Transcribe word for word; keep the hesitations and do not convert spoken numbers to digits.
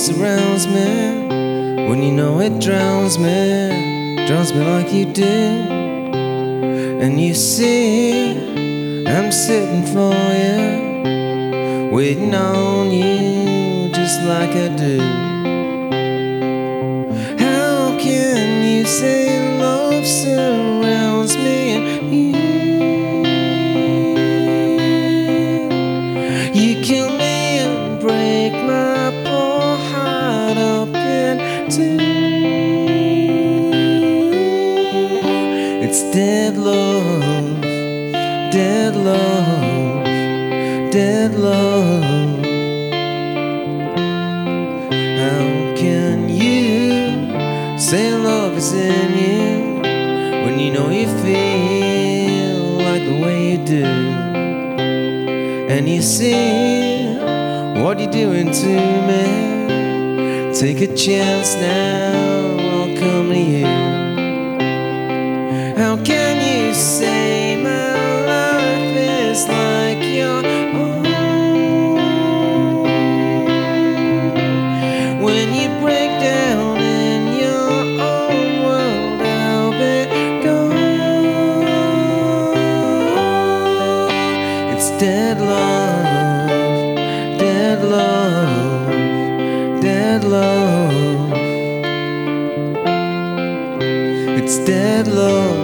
surrounds me, when you know it drowns me, drowns me like you do. And you see, I'm sitting for you, waiting on you just like I do. How can you say love surrounds me and you? You kill me and break my poor heart up in two. It's dead love, dead love, dead love. How can you say love is in you when you know you feel like the way you do? And you see what you're doing to me. Take a chance now, I'll come to you. How can you say my life is like your own when you break down in your own world? I'll be gone. It's dead love, dead love, dead love. It's dead love.